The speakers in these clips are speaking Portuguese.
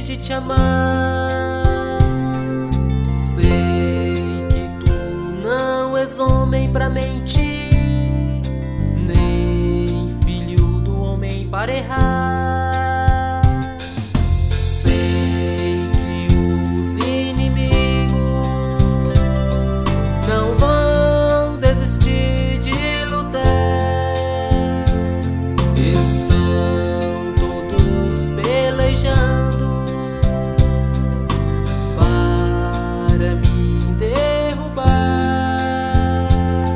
de te amar. Sei que tu não és homem pra mentir, nem filho do homem para errar. Sei que os inimigos não vão desistir de lutar. Estão todos pelejando para me derrubar,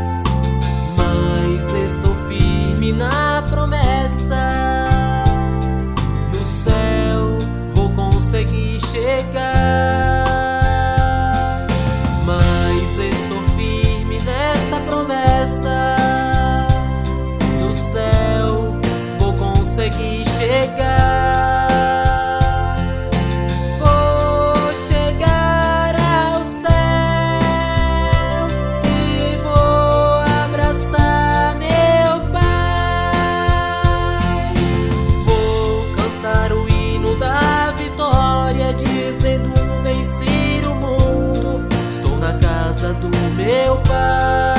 mas estou firme na promessa. No céu vou conseguir chegar, mas estou firme nesta promessa. No céu vou conseguir chegar. Vou chegar ao céu e vou abraçar meu Pai. Vou cantar o hino da vitória, dizendo: venci o mundo, estou na casa do meu Pai.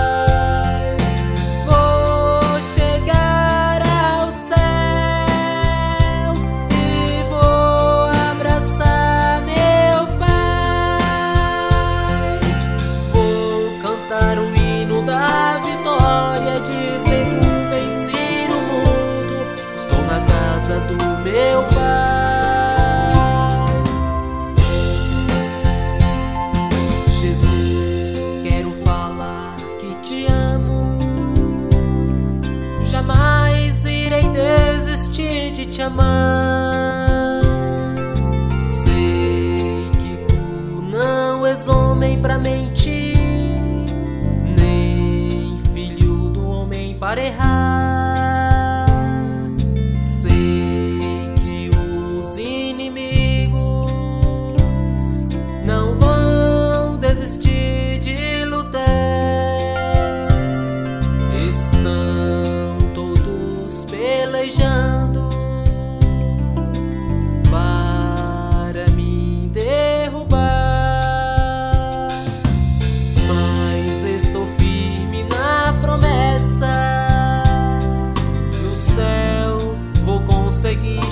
Do meu Pai. Jesus, quero falar que te amo, jamais irei desistir de te amar. Sei que tu não és homem pra mentir, nem filho do homem para errar. Não vão desistir de lutar. Estão todos pelejando para me derrubar, mas estou firme na promessa. No céu vou conseguir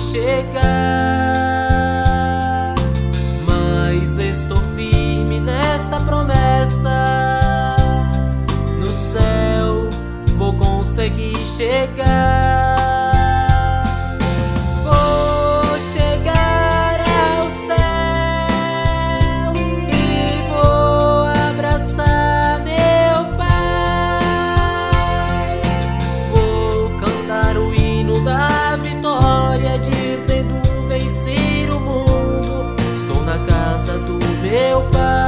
chegar, mas estou firme nesta promessa. No céu vou conseguir chegar. Vou chegar ao céu e vou abraçar meu Pai. Vou cantar o hino da vitória, dizendo: venci o mundo, estou na casa do meu Pai.